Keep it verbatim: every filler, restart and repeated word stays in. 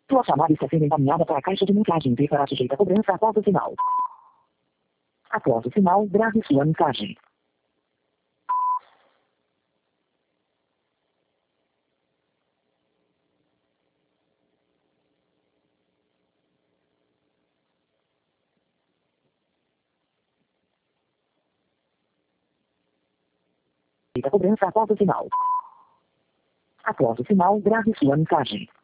Sua chamada está sendo encaminhada para a caixa de mensagem e será sujeita a cobrança após o sinal. Após o sinal, grave sua mensagem. A cobrança após o sinal. Após o sinal, grave sua mensagem.